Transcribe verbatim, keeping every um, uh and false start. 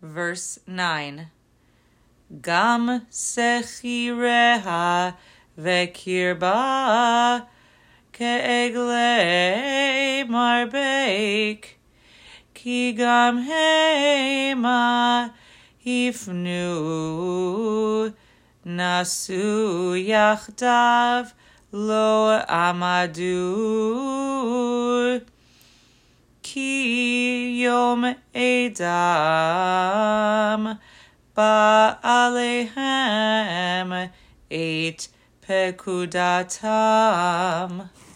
Verse nine. Gam sechireha vekirba ke'eglei marbek ki gam hema hifnu nasu yachdav lo amadu ki yom edam ba'alehem et pekudatam.